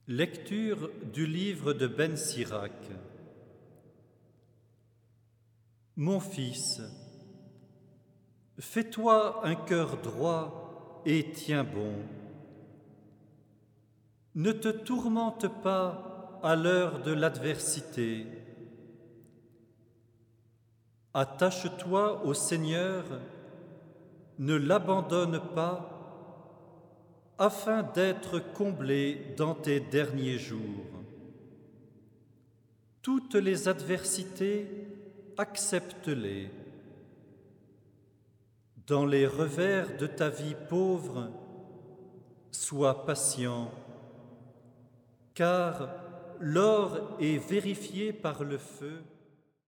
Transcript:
Lecture du livre de Ben Sirac. Mon fils, fais-toi un cœur droit et tiens bon. Ne te tourmente pas à l'heure de l'adversité. Attache-toi au Seigneur, ne l'abandonne pas, afin d'être comblé dans tes derniers jours. Toutes les adversités, accepte-les. Dans les revers de ta vie pauvre, sois patient, car l'or est vérifié par le feu.